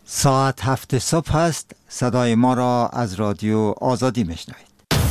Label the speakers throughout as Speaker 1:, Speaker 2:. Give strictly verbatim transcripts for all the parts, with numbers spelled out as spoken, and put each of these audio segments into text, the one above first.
Speaker 1: ساعت هفت صبح است. صدای ما را از رادیو آزادی میشنوید.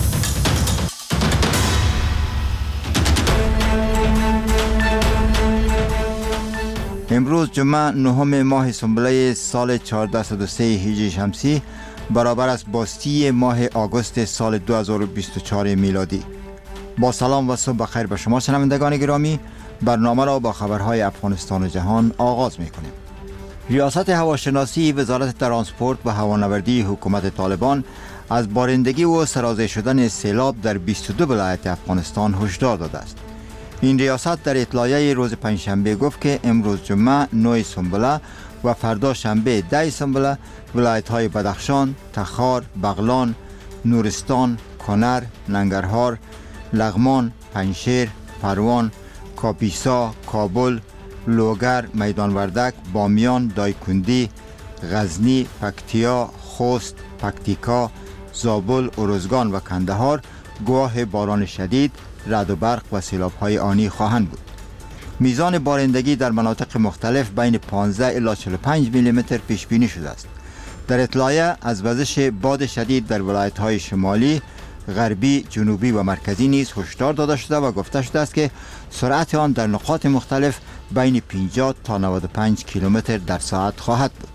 Speaker 1: امروز جمعه نهم ماه سنبله سال چهارصد و سه هجری شمسی برابر است با سی ماه آگوست سال دو هزار و بیست و چهار میلادی. با سلام و صبح بخیر به شما شنوندگان گرامی. برنامه را با خبرهای افغانستان و جهان آغاز می‌کنیم. ریاست هواشناسی وزارت ترانسپورت و هوانوردی حکومت طالبان از بارندگی و سرازیر شدن سیلاب در بیست و دو ولایت افغانستان هشدار داده است. این ریاست در اطلاعیه روز پنجشنبه گفت که امروز جمعه نه سنبله و فردا شنبه ده سنبله ولایت‌های بدخشان، تخار، بغلان، نورستان، کنر، ننگرهار، لغمان، پنجشیر، پروان، کاپیسا، کابل، لوگر، میدان وردک، بامیان، دایکندی، غزنی، پکتیا، خوست، پکتیکا، زابل، ارزگان و کندهار گواه باران شدید، رعد و برق و سیلاب‌های آنی خواهند بود. میزان بارندگی در مناطق مختلف بین پانزده الی چهل و پنج میلی متر پیش بینی شده است. در اطلاعیه از وزش باد شدید در ولایت‌های شمالی، غربی، جنوبی و مرکزی نیز هشدار داده شده و گفته شده است که سرعت آن در نقاط مختلف بین پنجاه تا نود و پنج کیلومتر در ساعت خواهد بود.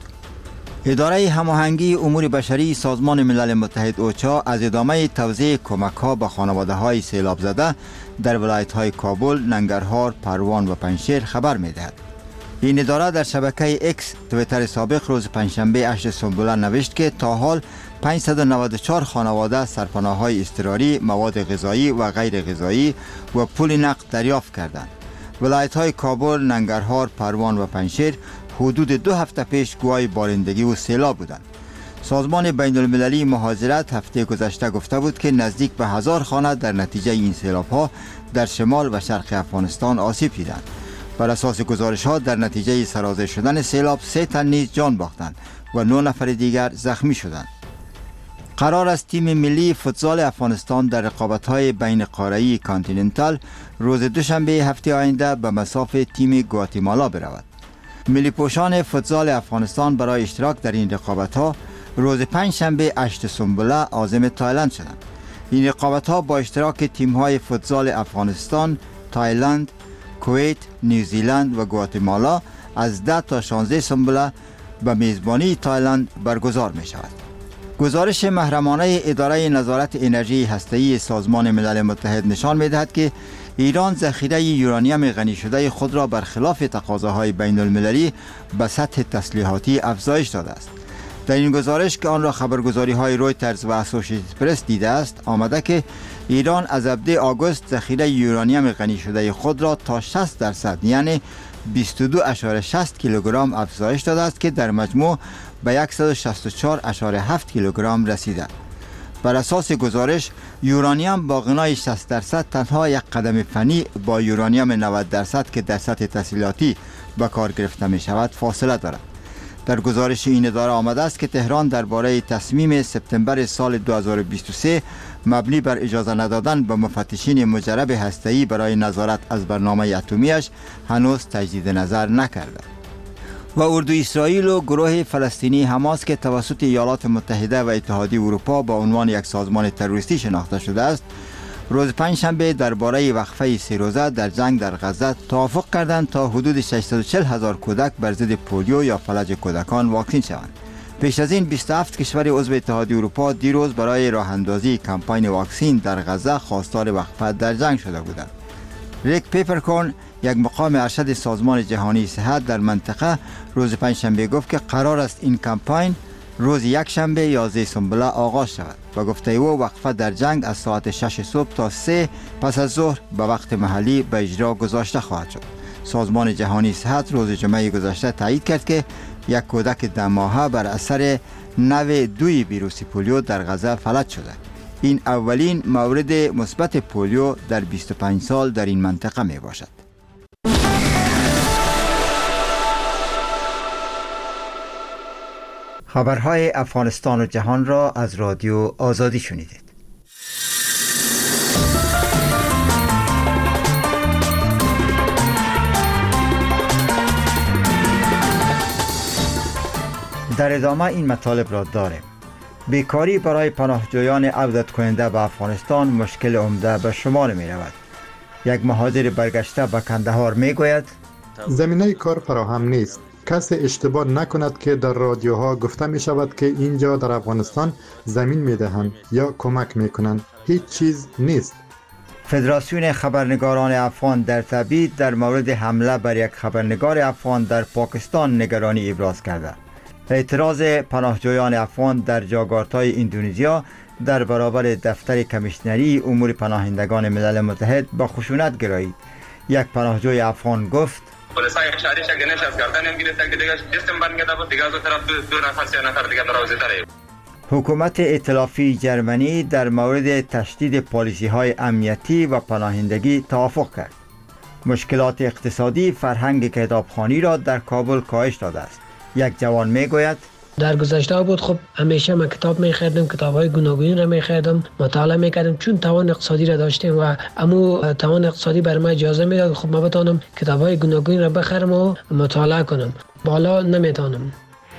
Speaker 1: اداره هماهنگی امور بشری سازمان ملل متحد اوچا از ادامه توزیع کمک‌ها به خانواده‌های سیلاب زده در ولایت‌های کابل، ننگرهار، پروان و پنجشیر خبر می‌دهد. این اداره در شبکه اکس توییتر سابق روز پنجشنبه هشت سنبله نوشت که تا حال پانصد و نود و چهار خانواده سرپناه‌های اضطراری، مواد غذایی و غیر غذایی و پول نقد دریافت کردند. ولایت‌های کابل، ننگرهار، پروان و پنجشیر حدود دو هفته پیش گواه بارندگی و سیلاب بودند. سازمان بین المللی مهاجرت هفته گذشته گفته بود که نزدیک به هزار خانه در نتیجه این سیلاب‌ها در شمال و شرق افغانستان آسیب دیدند. بر اساس گزارش‌ها در نتیجه سرازیر شدن سیلاب سه تن نیز جان باختند و نه نفر دیگر زخمی شدند. قرار است تیم ملی فوتزال افغانستان در رقابت‌های بین قاره‌ای کانتیننتال روز دوشنبه هفته آینده به مصاف تیم گواتیمالا برود. ملی پوشان فوتزال افغانستان برای اشتراک در این رقابت‌ها روز پنجشنبه هشت سنبله عازم تایلند شدند. این رقابت‌ها با اشتراک تیم‌های فوتزال افغانستان، تایلند، کویت، نیوزیلند و گواتیمالا از ده تا شانزده سنبله به میزبانی تایلند برگزار می‌شود. گزارش محرمانه اداره نظارت انرژی هسته‌ای سازمان ملل متحد نشان می‌دهد که ایران ذخیره یورانیم غنی شده خود را برخلاف تقاضاهای بین المللی به سطح تسلیحاتی افزایش داده است. در این گزارش که آن را خبرگزاری‌های رویترز و اسوسییتد پرس دیده است، آمده که ایران از هفده آگوست ذخیره یورانیم غنی شده خود را تا شصت درصد یعنی بیست و دو ممیز شصت کیلوگرم افزایش داده است که در مجموع به صد و شصت و چهار ممیز هفت کیلوگرم رسیده. بر اساس گزارش یورانیم با غنای شصت درصد تنها یک قدم فنی با یورانیم نود درصد که در سطح تسلیحاتی به کار گرفته می شود فاصله دارد. در گزارش این اداره آمده است که تهران درباره تصمیم سپتامبر سال دو هزار و بیست و سه مبنی بر اجازه ندادن به مفتشین مجرب هسته‌ای برای نظارت از برنامه اتمیش هنوز تجدید نظر نکرده. و اردوی اسرائیل و گروه فلسطینی حماس که توسط ایالات متحده و اتحادیه اروپا با عنوان یک سازمان تروریستی شناخته شده است، روز پنجشنبه درباره وقفه سه روزه در جنگ در غزه توافق کردند تا حدود ششصد و چهل هزار کودک بر ضد پولیو یا فلج کودکان واکسین شوند. پیش از این بیست و هفت کشور عضو اتحادیه اروپا دیروز برای راه اندازی کمپاین واکسین در غزه خواستار وقفه در جنگ شده بودند. ریک پیپرکورن، یک مقام ارشد سازمان جهانی صحت در منطقه، روز پنجشنبه گفت که قرار است این کمپاین روز یک شنبه یازده سنبله آغاز شود و گفته او وقفه در جنگ از ساعت شش صبح تا سه پس از ظهر به وقت محلی به اجرا گذاشته خواهد شد. سازمان جهانی صحت روز جمعه گذشته تایید کرد که یک کودک ده ماهه بر اثر نوع دوی ویروس پولیو در غزه فلج شده. این اولین مورد مثبت پولیو در بیست و پنج سال در این منطقه می باشد. خبرهای افغانستان و جهان را از رادیو آزادی شنیدید. در ادامه این مطالب را داریم. بیکاری برای پناهجویان عودت کننده به افغانستان مشکل عمده به شمار می رود. یک مهاجر برگشته به کندهار می گوید
Speaker 2: زمینه کار فراهم نیست. کسی اشتباه نکند که در رادیوها گفته می شود که اینجا در افغانستان زمین می دهند یا کمک می کنند. هیچ چیز نیست.
Speaker 1: فدراسیون خبرنگاران افغان در تبعید در مورد حمله بر یک خبرنگار افغان در پاکستان نگرانی ابراز کرده. اعتراض پناهجویان افغان در جاکارتای اندونزیا در برابر دفتر کمیشنری امور پناهندگان ملل متحد با خشونت گرایید. یک پناهجوی افغان گفت حکومت ائتلافی جرمنی در مورد تشدید پالیسی های امنیتی و پناهندگی توافق کرد. مشکلات اقتصادی فرهنگ کتابخوانی را در کابل کاهش داده است. یک جوان می گوید
Speaker 3: در گذشته بود خب همیشه من کتاب می خریدم، کتاب های گوناگون را می خریدم، مطالعه می کردم چون توان اقتصادی را داشتیم و امو توان اقتصادی بر من اجازه می داد خب من بتانم کتاب های گوناگون را بخرم و مطالعه کنم. بالا نمی تانم.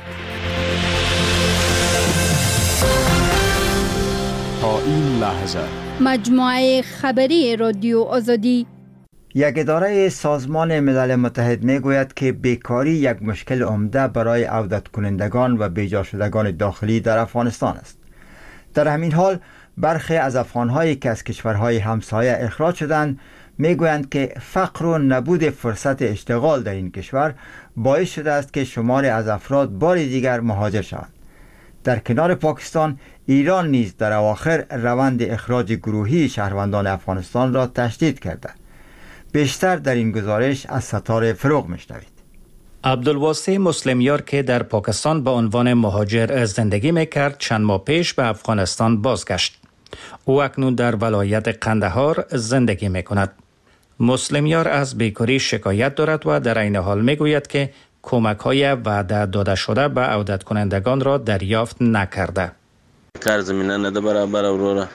Speaker 4: تا این لحظه
Speaker 5: مجموعه خبری رادیو آزادی.
Speaker 1: یک اداره سازمان ملل متحد می گوید که بیکاری یک مشکل عمده برای عودت کنندگان و بیجا شدگان داخلی در افغانستان است. در همین حال برخی از افغانهایی که از کشورهای همسایه اخراج شدند می گویند که فقر و نبود فرصت اشتغال در این کشور باعث شده است که شمار از افراد بار دیگر مهاجر شوند. در کنار پاکستان، ایران نیز در اواخر روند اخراج گروهی شهروندان افغانستان را تشدید کرده. بیشتر در این گزارش از ستاره فروغ میشنوید.
Speaker 6: عبدالواسع مسلمیار که در پاکستان به عنوان مهاجر زندگی میکرد چند ماه پیش به افغانستان بازگشت. او اکنون در ولایت قندهار زندگی میکند. مسلمیار از بیکاری شکایت دارد و در این حال میگوید که کمک های وعده داده شده به عودت کنندگان را دریافت نکرده.
Speaker 7: کار زمینه نده برابر اورورا.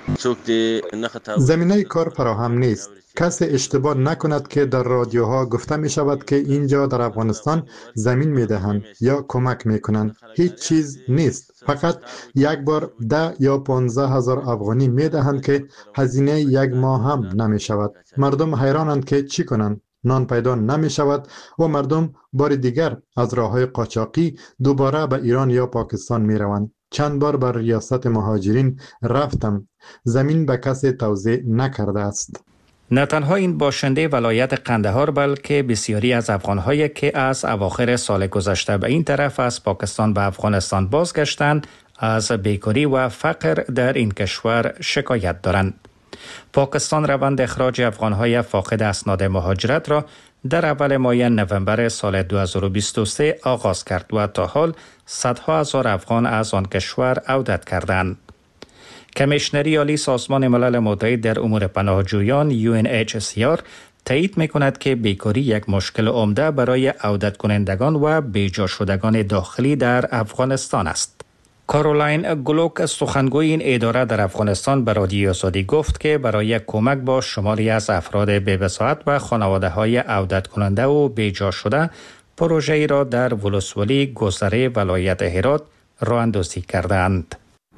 Speaker 2: زمینه کار فراهم نیست. کسی اشتباه نکند که در رادیوها گفته می شود که اینجا در افغانستان زمین می دهند یا کمک می کنند. هیچ چیز نیست. فقط یک بار ده یا پانزده هزار افغانی می دهند که هزینه یک ماه هم نمی شود. مردم حیرانند که چی کنند. نان پیدا نمی شود و مردم بار دیگر از راه های قاچاقی دوباره به ایران یا پاکستان می روند. چند بار بر ریاست مهاجرین رفتم. زمین به کسی توزیع نکرده است.
Speaker 6: نه تنها این باشنده ولایت قندهار بلکه بسیاری از افغان‌هایی که از اواخر سال گذشته به این طرف از پاکستان به افغانستان بازگشتند از بیکاری و فقر در این کشور شکایت دارند. پاکستان روند اخراج افغان‌های فاقد اسناد مهاجرت را در اول ماه نوامبر سال دو هزار و بیست و سه آغاز کرد و تا حال صدها هزار افغان از آن کشور عودت کردند. کمیشنری عالی سازمان ملل متحد در امور پناهجویان یو ان اچ سی آر تایید می‌کند که بیکاری یک مشکل عمده برای عودت کنندگان و بیجا شدگان داخلی در افغانستان است. کارولاین گلوک سخنگوی این اداره در افغانستان به رادیو آزادی گفت که برای کمک با شماری از افراد بی‌وساحت و خانواده‌های عودت کننده و بیجا شده پروژه‌ای را در ولسوالی گذره ولایت هرات راه اندازی کردند.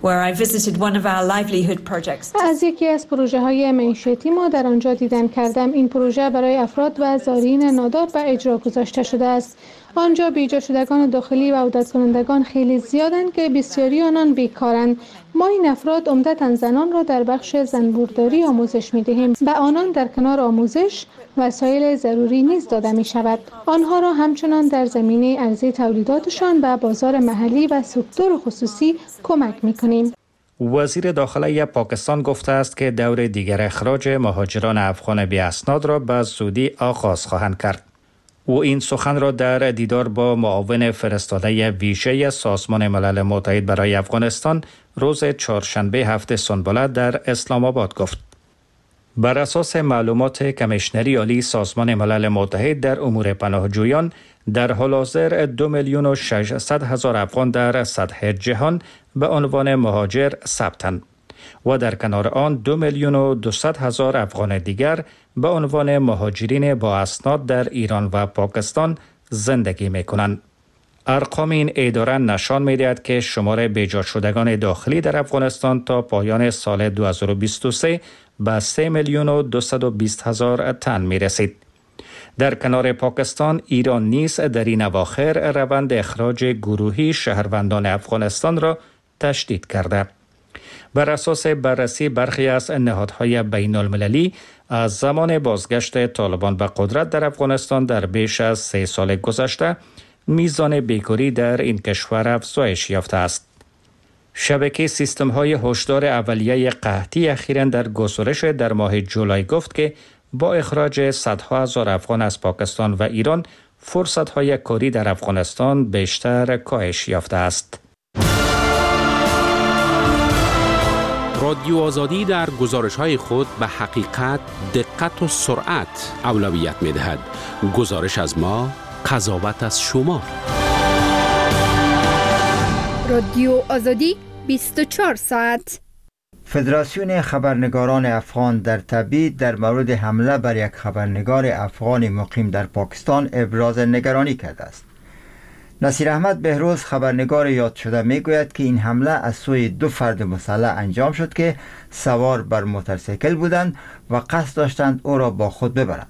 Speaker 8: از یکی از پروژه های معیشتی ما در آنجا دیدن کردم. این پروژه برای افراد و زائرین نادار به اجرا گذاشته شده است. آنجا بیجا شدگان داخلی و عودت کنندگان خیلی زیادند که بسیاری آنان بیکارند. ما این افراد عمدتاً زنان را در بخش زنبورداری آموزش می دهیم. به آنان در کنار آموزش وسایل ضروری نیز داده می شود. آنها را همچنان در زمینه عرضه تولیداتشان به بازار محلی و سکتور خصوصی کمک می کنیم.
Speaker 6: وزیر داخله پاکستان گفته است که دور دیگر اخراج مهاجران افغان بی اسناد را به زودی آغاز خواهند کرد. او این سخن را در دیدار با معاون فرستاده ویژه سازمان ملل متحد برای افغانستان روز چهارشنبه هفته سنبله در اسلام آباد گفت. بر اساس معلومات کمیشنری عالی سازمان ملل متحد در امور پناهجویان در حال حاضر دو میلیون و ششصد هزار افغان در سطح جهان به عنوان مهاجر ثبتند و در کنار آن دو میلیون و دویست هزار افغان دیگر به عنوان مهاجرین با اسناد در ایران و پاکستان زندگی می کنند. ارقام این اداره نشان می‌دهد که شمار بیجا شدگان داخلی در افغانستان تا پایان سال دو هزار و بیست و سه به سه میلیون و دویست و بیست هزار تن می‌رسید. در کنار پاکستان، ایران نیز در این اواخر روند اخراج گروهی شهروندان افغانستان را تشدید کرده. بر اساس بررسی برخی از نهادهای بین المللی، از زمان بازگشت طالبان به قدرت در افغانستان در بیش از سه سال گذشته، میزان بیکاری در این کشور افزایش یافته است. شبکه سیستم‌های هشدار اولیه قحطی اخیراً در گزارش در ماه جولای گفت که با اخراج صدها هزار افغان از پاکستان و ایران، فرصت‌های کاری در افغانستان بیشتر کاهش یافته است.
Speaker 9: رادیو آزادی در گزارش‌های خود به حقیقت، دقت و سرعت اولویت می‌دهد. گزارش از ما، قضاوت از شما.
Speaker 5: رادیو آزادی بیست و چهار ساعت.
Speaker 1: فدراسیون خبرنگاران افغان در تبعید در مورد حمله بر یک خبرنگار افغان مقیم در پاکستان ابراز نگرانی کرده است. نصیر احمد بهروز، خبرنگار یاد شده، می گوید که این حمله از سوی دو فرد مسلح انجام شد که سوار بر موتورسیکل بودند و قصد داشتند او را با خود ببرند.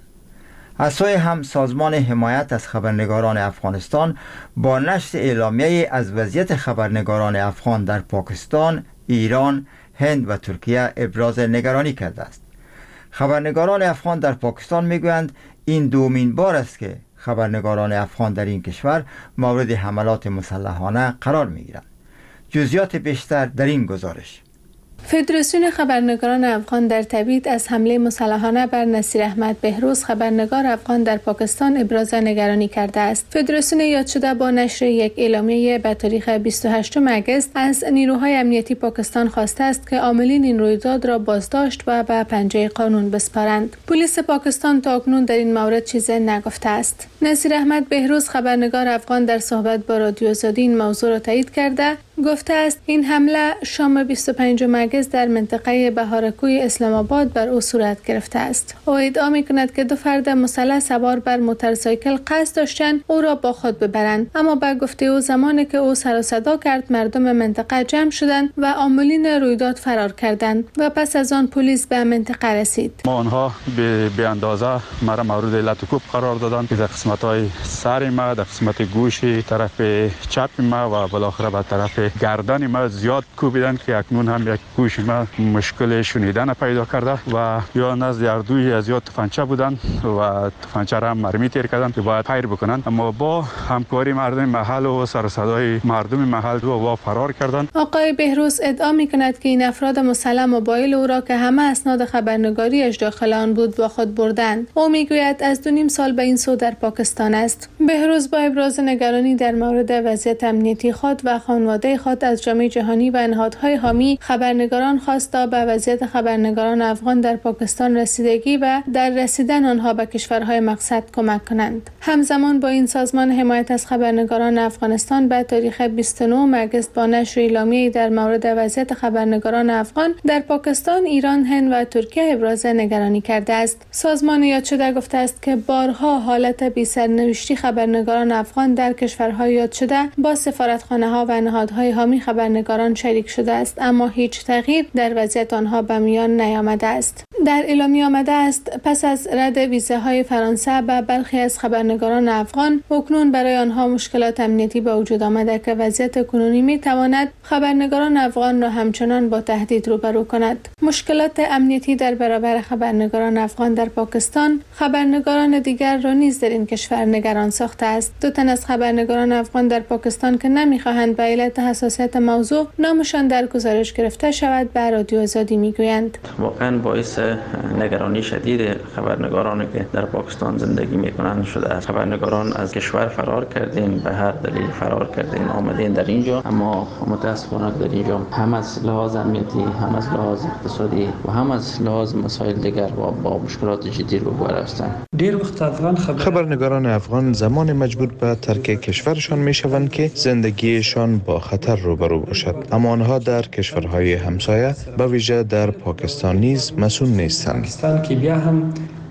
Speaker 1: از سوی هم سازمان حمایت از خبرنگاران افغانستان با نشر اعلامیه از وضعیت خبرنگاران افغان در پاکستان، ایران، هند و ترکیه ابراز نگرانی کرده است. خبرنگاران افغان در پاکستان میگویند این دومین بار است که خبرنگاران افغان در این کشور مورد حملات مسلحانه قرار میگیرند. جزئیات بیشتر در این گزارش.
Speaker 8: فدراسیون خبرنگاران افغان در تبعید از حمله مسلحانه بر نصیر احمد بهروز، خبرنگار افغان در پاکستان، ابراز نگرانی کرده است. فدراسیون یاد شده با نشر یک اعلامیه به تاریخ بیست و هشتم اگست از نیروهای امنیتی پاکستان خواسته است که عاملین این رویداد را بازداشت و به پنجه قانون بسپارند. پلیس پاکستان تا اکنون در این مورد چیزی نگفته است. نصیر احمد بهروز، خبرنگار افغان، در صحبت با رادیو آزادی این موضوع را تایید کرده گفته است این حمله شام بیست و پنجم اگست در منطقه بهارکوی اسلام آباد بر او صورت گرفته است. او ادعا می‌کند که دو فرد مسلح سوار بر موتورسیکل قصد داشتند او را با خود ببرند، اما با گفته او زمانی که او سر و صدا کرد مردم منطقه جمع شدند و عاملین رویداد فرار کردند و پس از آن پلیس به منطقه رسید.
Speaker 10: ما آنها به به اندازه مرا مورد لطکوب قرار دادند که در قسمت‌های سر ما، در قسمت گوش طرف چپ ما و بالاخره به طرف گردن ما زیاد کوبیدن که اکنون هم یک گوش ما مشکل شنیدن پیدا کرده و یا نزد اردوی از یا تفنگچه بودن و تفنگچه را هم مرمی تیر کردن که باید خیر بکنن، اما با همکاری مردم محل و سر و صدای مردم محل دو و فرار کردن.
Speaker 8: آقای بهروز ادعا می‌کند که این افراد مسلح موبایل او را که همه اسناد خبرنگاریش داخل آن بود با خود بردند. او میگوید از دو نیم سال به این سو در پاکستان است. بهروز با ابراز نگرانی در مورد وضعیت امنیتی خود و خانواده خود از جامعه جهانی و نهادهای حامی خبرنگاران خواست تا به وضعیت خبرنگاران افغان در پاکستان رسیدگی و در رسیدن آنها به کشورهای مقصد کمک کنند. همزمان با این سازمان حمایت از خبرنگاران افغانستان به تاریخ بیست و نه اگست با نشر اعلامیه‌ای در مورد وضعیت خبرنگاران افغان در پاکستان، ایران، هند و ترکیه ابراز نگرانی کرده است. سازمان یاد شده گفته است که بارها حالت بی‌سرنوشتی خبرنگاران افغان در کشورهای یاد شده با سفارتخانه‌ها و نهادهای حامی خبرنگاران شریک شده است، اما هیچ تغییر در وضعیت آنها به میان نیامده است. در اعلامیه آمده است پس از رد ویزاهای فرانسه به برخی از خبرنگاران افغان، اکنون برای آنها مشکلات امنیتی به وجود آمده که وضعیت کنونی می تواند خبرنگاران افغان را همچنان با تهدید روبرو کند. مشکلات امنیتی در برابر خبرنگاران افغان در پاکستان خبرنگاران دیگر را نیز در این کشور نگران ساخته است. دو تن از خبرنگاران افغان در پاکستان که نمی‌خواهند به علت حساسیت موضوع نامشان در گزارش گرفته شود به رادیو آزادی میگویند.
Speaker 11: واقعا باعث نگرانی شدید خبرنگارانی که در پاکستان زندگی میکنند شده است. خبرنگاران از کشور فرار کردین، به هر دلیل فرار کردین، آمدین در اینجا، اما متاسفانه در اینجا هم از لحاظ امنیتی، هم از لحاظ اقتصادی و هم از لحاظ مسائل دیگر با, با مشکلات جدی روبرو هستند.
Speaker 12: دیر وقت افغان خبر... خبرنگاران افغان زمان مجبور به ترک کشورشان میشوند که زندگیشان با خطر روبرو باشد، اما آنها در کشورهای همسایه به ویژه در پاکستان نیز مسئول نیستند. پاکستان که بیا هم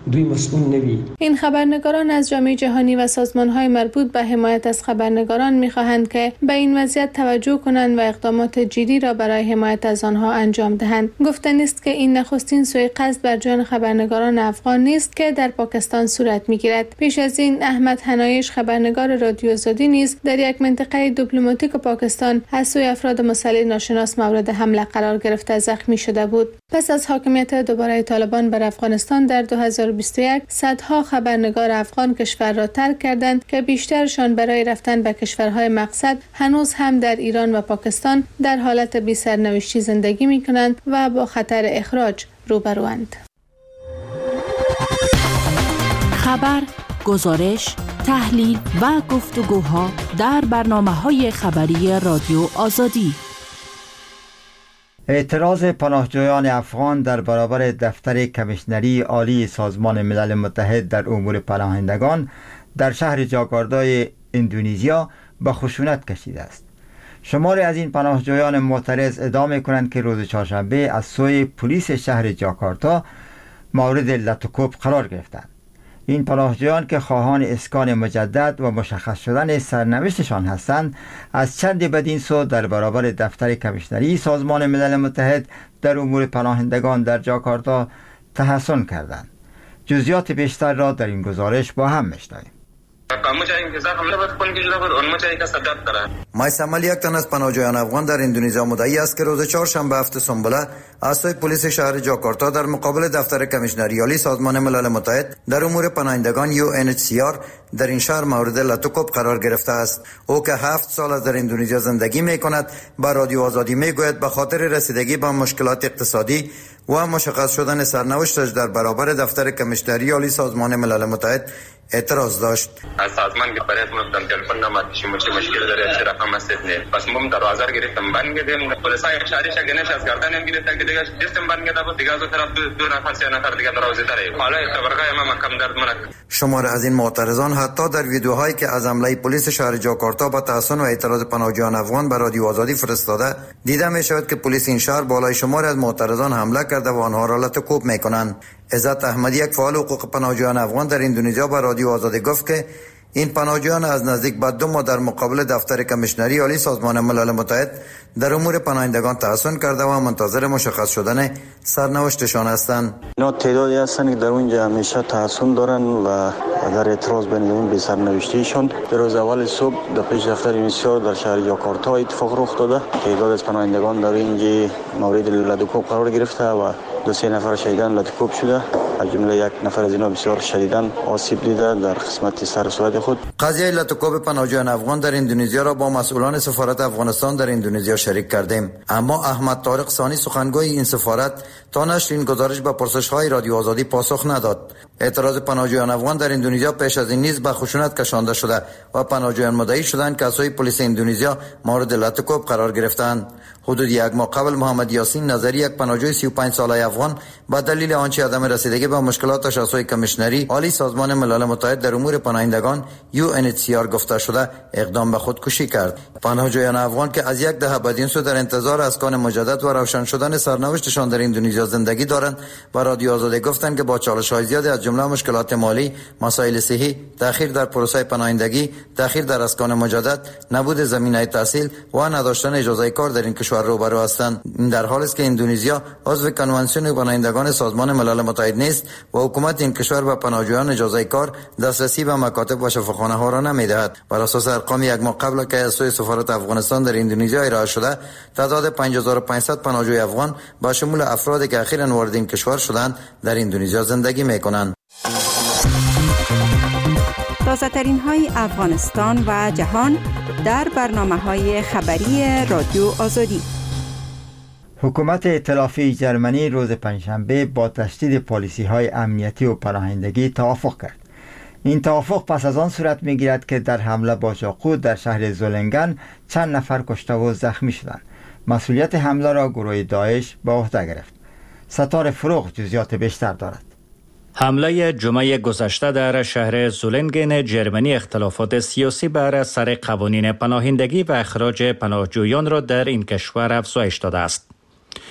Speaker 3: دوی مسئول نوی.
Speaker 8: این خبرنگاران از جامعه جهانی و سازمان‌های مربوط به حمایت از خبرنگاران می‌خواهند که به این وضعیت توجه کنند و اقدامات جدی را برای حمایت از آنها انجام دهند. گفتنی است که این نخستین سوء قصد بر جان خبرنگاران افغان نیست که در پاکستان صورت می‌گیرد. پیش از این احمد حنایش خبرنگار رادیو آزادی نیز در یک منطقه دیپلماتیک پاکستان از سوی افراد مسلح ناشناس مورد حمله قرار گرفته زخمی شده بود. پس از حاکمیت دوباره طالبان بر افغانستان در دو هزار و بیست و یک صدها خبرنگار افغان کشور را ترک کردند که بیشترشان برای رفتن به کشورهای مقصد هنوز هم در ایران و پاکستان در حالت بی سرنوشتی زندگی می کنند و با خطر اخراج روبروند.
Speaker 13: خبر، گزارش، تحلیل و گفتگوها در برنامه‌های خبری رادیو آزادی.
Speaker 1: اعتراض پناهجویان افغان در برابر دفتر کمیشنری عالی سازمان ملل متحد در امور پناهندگان در شهر جاکارتای اندونزیا به خشونت کشیده است. شماری از این پناهجویان معترض ادعا می‌کنند که روز چهارشنبه از سوی پلیس شهر جاکارتا مورد لطوکوب قرار گرفتند. این پناهجویان که خواهان اسکان مجدد و مشخص شدن سرنوشتشان هستند، از چند بدین سو در برابر دفتر کمیشنری سازمان ملل متحد در امور پناهندگان در جاکارتا تحصن کردند. جزئیات بیشتر را در این گزارش با هم میشنویم.
Speaker 14: مایسمل یک تن از پناهجویان افغان در اندونزیا مدعی است که روز چهارشنبه هفت سنبله از سوی پلیس شهر جاکارتا در مقابل دفتر کمیشنری عالی سازمان ملل متحد در امور پناهندگان یو ان اچ سی آر در این شهر مورد لطوکوب قرار گرفته است. او که هفت سال از در اندونزیا زندگی می کند با رادیو آزادی می گوید به خاطر رسیدگی به مشکلات اقتصادی و مشخص شدن سرنوشتش در برابر دفتر کمیشنری عالی سازمان ملل متحد اعتراض داشت.
Speaker 15: از سازمان که برای من تلفن نماد چی مشکل داره چه رقم است نه پس من دروازه رو گرفتم بند کردم پلیسای شهری شگنش از گردن گرفت که دیگه دستم بند کرده بود دیگه از طرف دو نفر سه نفر دیگه دروازه داره حالا خبرگاه ما کم درد من.
Speaker 14: شمار از این معترضان حتی در ویدیوهایی که از حمله پلیس شهر جاکارتا با تحصن و اعتراض پناهجویان افغان به رادیو آزادی فرستاده دیده می شود که پلیس این شهر بالای شمار از معترضان حمله کرده و آنها را لطوکوب می کنند. عزت احمدی یک فعال حقوق پناهجویان افغان در اندونزیا با رادیو آزادی گفت که این پناهجویان از نزدیک به دو ماه در مقابل دفتر کمیشنری عالی سازمان ملل متحد در امور پناهندگان تحصن کرده و منتظر مشخص شدن سرنوشتشان هستند.
Speaker 16: اینا تعدادی هستند که در اونجا همیشه تحصن دارن و در اعتراض به این بی سرنوشتیشون در روز اول صبح در پیش دفتر اینسیار در شهر جاکارتا اتفاق رخ داده. تعداد از پناهندگان در اینجا مورد لطوکوب قرار گرفته و دو سه نفر شهیدان لطوکوب شده. از جمله یک نفر از اینا بسیار شدیداً آسیب دیده در قسمت سر و صورت خود.
Speaker 14: قضیه لطوکوب پناهجویان افغان در اندونزیا را با مسئولان سفارت افغانستان در اندونزیا شریک کردیم، اما احمد طارق ثانی سخنگوی این سفارت تا نشر این گزارش به پرسش‌های رادیو آزادی پاسخ نداد. اعتراض پناهجویان افغان در اندونزیا پیش از این نیز به خشونت کشانده شده و پناهجویان مدعی شدند که از سوی پلیس اندونزیا مورد لطوکوب قرار گرفتند. حدود یک ماه قبل محمد یاسین نظری یک پناهجوی سی و پنج ساله افغان با دلیل آنچه عدم رسیدگی به مشکلاتش از سوی کمیشنری عالی سازمان ملل متحد در امور پناهندگان یو ان اچ سی آر گفته شده اقدام به خودکشی کرد. پناهجویان افغان که از یک دهه بعد این سو در انتظار اسکان مجدد و روشن شدن سرنوشتشان در اندونزیا زندگی دارند و رادیو آزادی گفتند که با چالش‌های زیادی از جمله مشکلات مالی، مسائل صحی، تأخیر در پروسه پناهندگی، تأخیر در اسکان مجدد، نبود زمینه تحصیل و نداشتن اجازه کار در این کشور روبرو هستند. این در حالی است که اندونزیا عضو کنوانسیون پناهندگان سازمان ملل متحد نیست و حکومت این کشور به پناهجویان اجازه کار، دسترسی به مکاتب و شفاخانه ها را نمی‌دهد. بر اساس ارقام یک ماه قبل که از سوی سفارت افغانستان در اندونزیا ارائه شده، تعداد پنج هزار و پانصد پناهجوی افغان با شمول افرادی که اخیراً وارد این کشور شدند در اندونزیا زندگی می‌کنند.
Speaker 17: تازه‌ترین های افغانستان و جهان در برنامه‌های خبری رادیو آزادی.
Speaker 1: حکومت ائتلافی جرمنی روز پنجشنبه با تشدید پالیسی‌های امنیتی و پناهندگی توافق کرد. این توافق پس از آن صورت می‌گیرد که در حمله با چاقو در شهر زولنگن چند نفر کشته و زخمی شدند. مسئولیت حمله را گروه داعش به عهده گرفت. ستار فروغ جزئیات بیشتر دارد.
Speaker 6: حمله جمعه گذشته در شهر زولنگن جرمنی اختلافات سیاسی بر سر قوانین پناهندگی و اخراج پناهجویان را در این کشور افزایش داده است.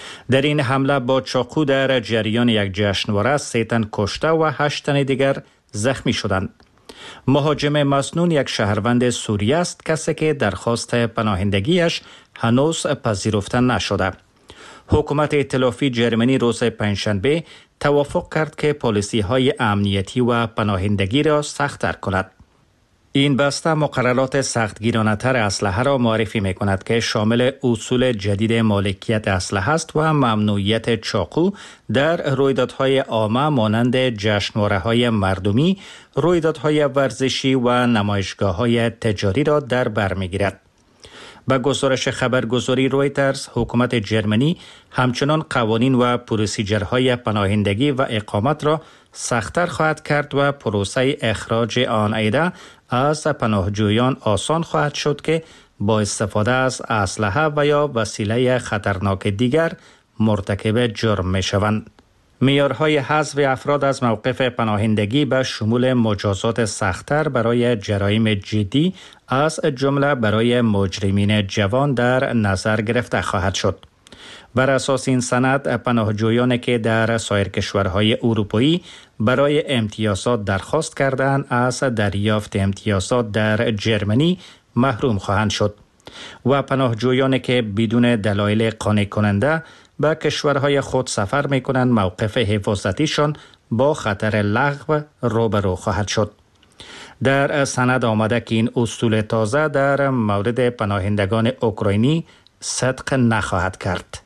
Speaker 6: در این حمله با چاقو در جریان یک جشنواره سه تن کشته و هشت تن دیگر زخمی شدند. مهاجم مسنون یک شهروند سوریه است، کسی که درخواست پناهندگیش هنوز پذیرفته نشده. حکومت ائتلافی جرمنی روز پنجشنبه توافق کرد که پالیسی های امنیتی و پناهندگی را سخت‌تر کند. این بسته مقررات سختگیرانه تر اسلحه را معرفی می کند که شامل اصول جدید مالکیت اسلحه است و ممنوعیت چاقو در رویدادهای عامه مانند جشنواره‌های مردمی، رویدادهای ورزشی و نمایشگاه‌های تجاری را در بر می‌گیرد. به گزارش خبرگزاری رویترز، حکومت جرمنی همچنان قوانین و پروسیجرهای پناهندگی و اقامت را سخت‌تر خواهد کرد و پروسه اخراج آن عیده از پناهجویان آسان خواهد شد که با استفاده از اسلحه و یا وسیله خطرناک دیگر مرتکب جرم می شوند. معیارهای حذف افراد از موقف پناهندگی به شمول مجازات سخت‌تر برای جرایم جدی از جمله برای مجرمین جوان در نظر گرفته خواهد شد. بر اساس این سند، پناهجویانی که در سایر کشورهای اروپایی برای امتیازات درخواست کردند از دریافت امتیازات در جرمنی محروم خواهند شد و پناهجویانی که بدون دلایل قانع کننده به کشورهای خود سفر می کنند موقف حفاظتیشان با خطر لغو روبرو خواهد شد. در سند آمده که این اصول تازه در مورد پناهندگان اوکراینی صدق نخواهد کرد.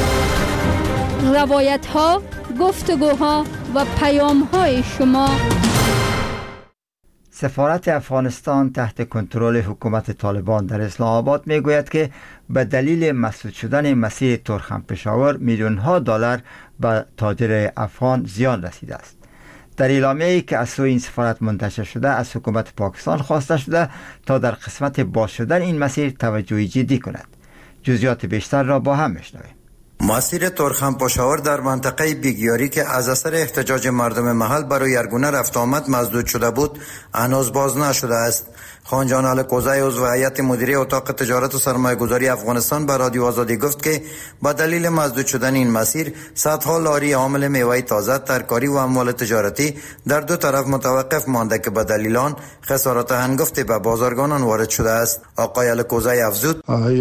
Speaker 5: روایت ها، گفتگوها و پیام های شما.
Speaker 1: سفارت افغانستان تحت کنترل حکومت طالبان در اسلام آباد می گوید که به دلیل مسدود شدن مسیر ترخم پشاور میلیون ها دلار به تاجر افغان زیان رسیده است. در اعلامیه‌ای که از سوی این سفارت منتشر شده، از حکومت پاکستان خواسته شده تا در قسمت باز شدن این مسیر توجه جدی کند. جزئیات بیشتر را با هم میشنویم.
Speaker 14: مسیر ترخم پشاور در منطقه بیگیاری که از اثر احتجاج مردم محل برای یرگونه رفت آمد مسدود شده بود، هنوز باز نشده است. خان جان الکوزی عضو هیئت مدیره اتاق تجارت و سرمایه گذاری افغانستان به رادیو آزادی گفت که با دلیل مسدود شدن این مسیر صدها لاری حامل میوه تازه، ترکاری و اموال تجارتی در دو طرف متوقف مانده که به دلیل آن خسارات هنگفتی به بازارگانان وارد شده است. آقای الکوزی افزود: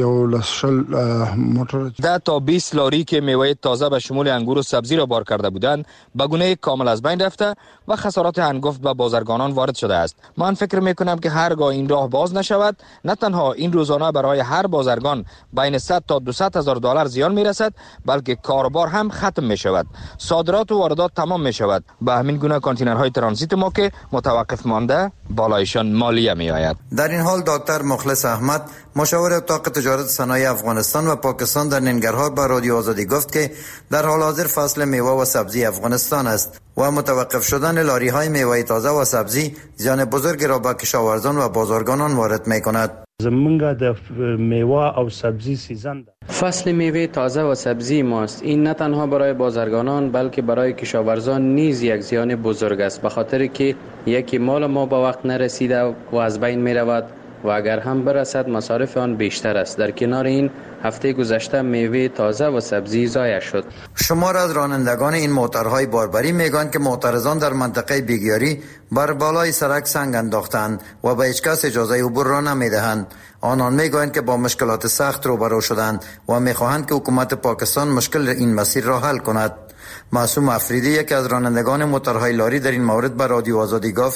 Speaker 18: ده تا بیست لاری که میوه تازه به شمول انگور و سبزی را بار کرده بودند به گونه کامل از بین رفته و خسارات هنگفت به بازرگانان وارد شده است. من فکر میکنم که هرگاه این راه باز نشود، نه تنها این روزانه برای هر بازرگان بین صد تا دویست هزار دلار زیان میرسد، بلکه کاروبار هم ختم می شود. صادرات و واردات تمام می شود. به همین گونه کانتینرهای ترانزیت ما که متوقف مانده بالایشان مالیه می آید.
Speaker 14: در این حال دکتر مخلص احمد، مشاور اتاق تجارت صنایع افغانستان و پاکستان در ننگرهار به رادیو آزادی گفت که در حال حاضر فصل میوه و سبزی افغانستان است و متوقف شدن لاری های میوه تازه و سبزی زیان بزرگ را به کشاورزان و بازارگانان وارد می کند.
Speaker 19: زمونږ د میوه او سبزی سیزن
Speaker 11: فصل میوه تازه و سبزی ماست. این نه تنها برای بازرگانان بلکه برای کشاورزان نیز یک زیان بزرگ است، به خاطر که یکی مال ما به وقت نرسیده و از بین می رود و اگر هم برسد مصارف آن بیشتر است. در کنار این، هفته گذشته میوه تازه و سبزی ضایع شد.
Speaker 14: شمار از رانندگان این موترهای باربری میگویند که معترضان در منطقه بیگیاری بر بالای سرک سنگ انداختند و به هیچ کس اجازه عبور را نمیدهند. آنان میگویند که با مشکلات سخت روبرو شدند و میخواهند که حکومت پاکستان مشکل این مسیر را حل کند. معصوم افریدی، یکی از رانندگان موترهای لاری، در این مورد به رادیو آزادی گفت: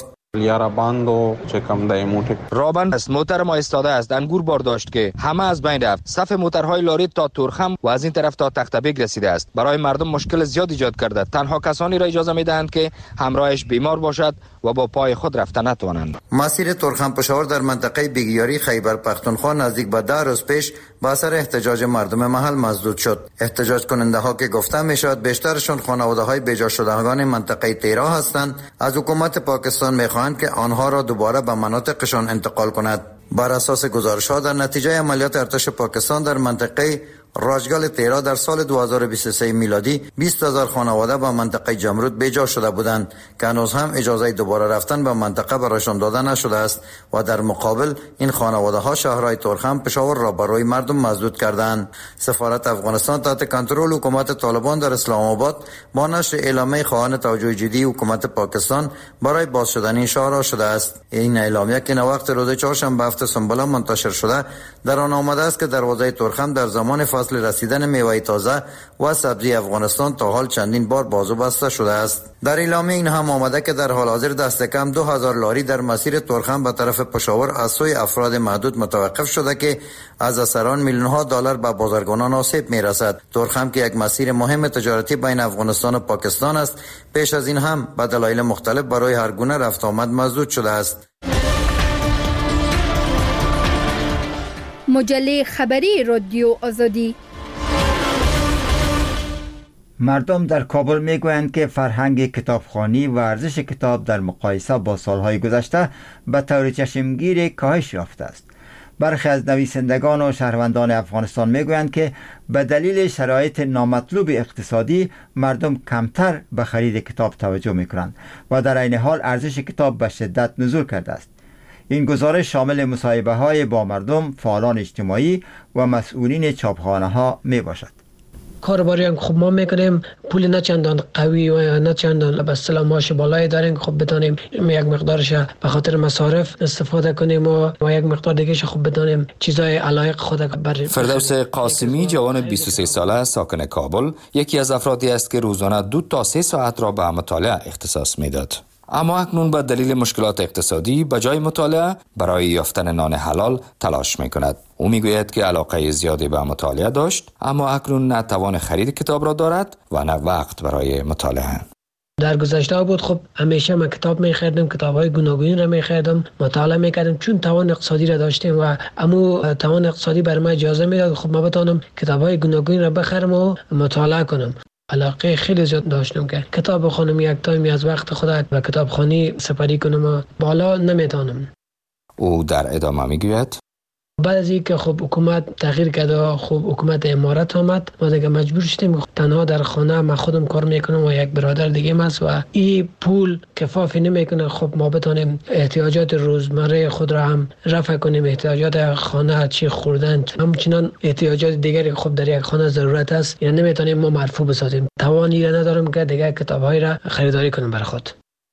Speaker 18: رابند است، موتر ما استاده است، انگور بار داشت که همه از بین رفت. صف موترهای لاری تا تورخم و از این طرف تا تختبیگ رسیده است. برای مردم مشکل زیاد ایجاد کرده. تنها کسانی را اجازه میدهند که همراهش بیمار باشد و با پای خود رفته نتوانند.
Speaker 14: مسیر تورخم پشاور در منطقه بیگیاری خیبر پختونخوا نزدیک به ده روز پیش با اثر احتجاج مردم محل مسدود شد. احتجاج کننده ها که گفته می شود بیشترشون خانواده های بیجا شدگان منطقه تیرا هستند، از حکومت پاکستان می خواهند که آنها را دوباره به مناطقشان انتقال کند. بر اساس گزارش ها، در نتیجه عملیات ارتش پاکستان در منطقه راجگل تیرا در سال دو هزار و بیست و سه میلادی بیست هزار خانواده به منطقه جمرود بیجا شده بودند که هنوز هم اجازه دوباره رفتن به منطقه برایشان داده نشده است و در مقابل این خانواده ها شهرهای تورخم، پشاور را برای مردم مسدود کردند. سفارت افغانستان تحت کنترل حکومت طالبان در اسلام آباد با نشر اعلامیه خواهان توجه جدی حکومت پاکستان برای باز شدن این شهرها شده است. این اعلامیه که وقت روز چهارشنبه هفته سنبله منتشر شده در آن آمده است که دروازه تورخم در زمان فصل رسیدن میوه تازه و سبزی افغانستان تا حال چندین بار باز و بسته شده است. در اعلامیه این هم آمده که در حال حاضر دست کم دو هزار لاری در مسیر تورخم به طرف پشاور از سوی افراد محدود متوقف شده که از اثر آن میلیون ها دلار به بازرگانان آسیب میرسد. تورخم که یک مسیر مهم تجارتی بین افغانستان و پاکستان است، پیش از این هم به دلایل مختلف برای هر گونه رفت آمد مسدود شده است.
Speaker 5: مجله خبری رادیو آزادی.
Speaker 1: مردم در کابل میگویند که فرهنگ کتابخوانی و ارزش کتاب در مقایسه با سالهای گذشته به طور چشمگیر کاهش یافته است. برخی از نویسندگان و شهروندان افغانستان میگویند که به دلیل شرایط نامطلوب اقتصادی مردم کمتر به خرید کتاب توجه میکنند و در عین حال ارزش کتاب به شدت نزول کرده است. این گزارش شامل مصاحبه های با مردم، فعالان اجتماعی و مسئولین چاپخانه ها می باشد.
Speaker 3: کارباری هم خوب ما میکنیم، پول نه چندان قوی و نه چندان به اصطلاح معاش بالایی داریم، خب بتونیم یک مقدارش به خاطر مصارف استفاده کنیم و, و یک مقدار دیگهش خوب بتونیم چیزای علایق خود بر.
Speaker 18: فردوس قاسمی جوان بیست و سه ساله ساکن کابل یکی از افرادی است که روزانه دو تا سه ساعت را به مطالعه اختصاص میداد. اما اکنون به دلیل مشکلات اقتصادی به جای مطالعه برای یافتن نان حلال تلاش می کند. او می گوید که علاقه زیادی به مطالعه داشت، اما اکنون نه توان خرید کتاب را دارد و نه وقت برای مطالعه.
Speaker 3: در گذشته بود خب همیشه من کتاب می خریدم، کتاب‌های گوناگون را می خریدم، مطالعه می کردم چون توان اقتصادی را داشتیم و امو توان اقتصادی بر من اجازه میداد خب من بتونم کتاب‌های گوناگون را بخرم و مطالعه کنم. علاقه خیلی زیاد داشتم که کتاب بخونم، یک تایمی از وقت خودم به کتابخوانی سپری کنم و بالا نمیتونم.
Speaker 18: او در ادامه میگوید
Speaker 3: بعد از اینکه خب حکومت تغییر کرد، خب حکومت امارات آمد، ما دیگه مجبور شدیم تنها در خانه ما خودم کار میکنم و یک برادر دیگه است و این پول کفافی نمیکنه خب ما بتونیم احتیاجات روزمره خود را هم رفع کنیم، احتیاجات خانه چی خوردن، همچنان احتیاجات دیگری خب در یک خانه ضرورت است، یعنی نمیتونیم ما مرفوع بسازیم. توانی را ندارم که دیگه کتاب‌های را خریداری کنم برای خود.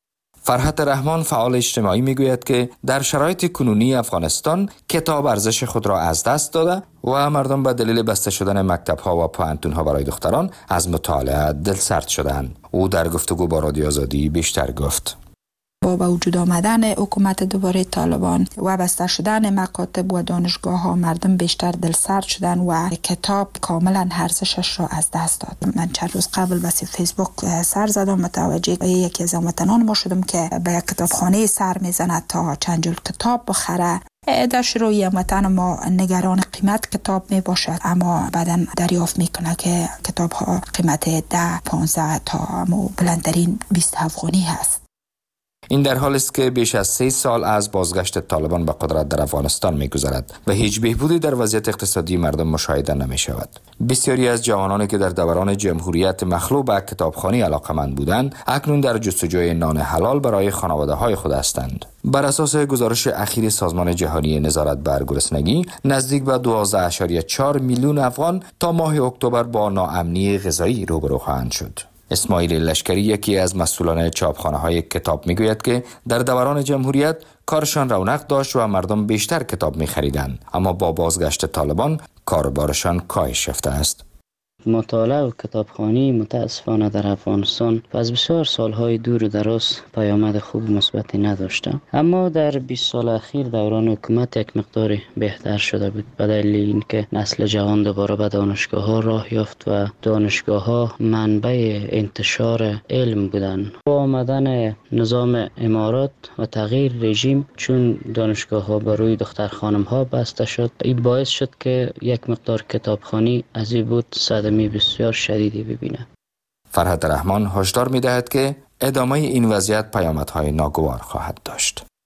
Speaker 18: فرحت رحمان فعال اجتماعی میگوید که در شرایط کنونی افغانستان کتاب ارزش خود را از دست داده و مردم به دلیل بسته شدن مکتب‌ها و پوهنتون‌ها برای دختران از مطالعه دلسرد شدند. او در گفتگو با رادیو آزادی بیشتر گفت.
Speaker 20: با به وجود آمدن حکومت دوباره طالبان و بسته شدن مکاتب و دانشگاه ها مردم بیشتر دلسرد شدن و کتاب کاملا ارزشش را از دست داد. من چند روز قبل بس فیسبوک سر زدم، متوجه یکی از هموطنان ما شدم که به کتابخانه سر میزند تا چند جلد کتاب بخره. در شروع هموطن ما نگران قیمت کتاب می باشد، اما بعدا دریافت میکنه که کتاب ها قیمت ده پانزده تا بلندترین بیست افغانی هست.
Speaker 18: این در حالی است که بیش از سه سال از بازگشت طالبان به قدرت در افغانستان می‌گذرد و هیچ بهبودی در وضعیت اقتصادی مردم مشاهده نمی‌شود. بسیاری از جوانانی که در دوران جمهوریت مخلوع به کتابخوانی علاقه‌مند بودند، اکنون در جستجوی نان حلال برای خانواده‌های خود هستند. بر اساس گزارش اخیر سازمان جهانی نظارت بر گرسنگی، نزدیک به دوازده ممیز چهار میلیون افغان تا ماه اکتبر با ناامنی غذایی روبرو خواهند شد. اسماعیل لشکری یکی از مسئولان چاپخانه‌های کتاب میگوید که در دوران جمهوریت کارشان رونق داشت و مردم بیشتر کتاب می‌خریدند، اما با بازگشت طالبان کاربارشان کاهش یافته است.
Speaker 21: مطالعه و کتابخوانی متاسفانه در افغانستان از بسیار سالهای دور و دراز پیامد خوب مثبتی نداشته، اما در بیست سال اخیر دوران حکومت یک مقدار بهتر شده بود به دلیل اینکه نسل جوان دوباره به دانشگاه ها راه یافت و دانشگاه ها منبع انتشار علم بودند. با آمدن نظام امارات و تغییر رژیم، چون دانشگاه ها بر روی دختر خانم ها بسته شد، این باعث شد که یک مقدار کتابخوانی از این بود صدمه بسیار شدیدی ببینه.
Speaker 18: فرحت رحمان هشدار می‌دهد که ادامه این وضعیت پیامدهای ناگوار خواهد داشت.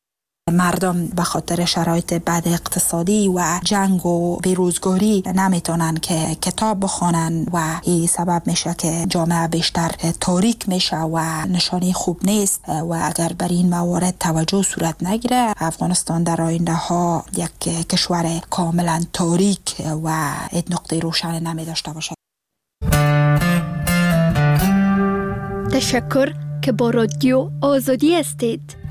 Speaker 20: مردم به خاطر شرایط بد اقتصادی و جنگ و بیروزگاری نمیتونن که کتاب بخونن و این سبب میشه که جامعه بیشتر تاریک میشه و نشانی خوب نیست و اگر بر این موارد توجه صورت نگیره افغانستان در آینده ها یک کشور کاملا تاریک و نقطه روشن نمی داشته باشه.
Speaker 5: تشکر که با رادیو آزادی هستید.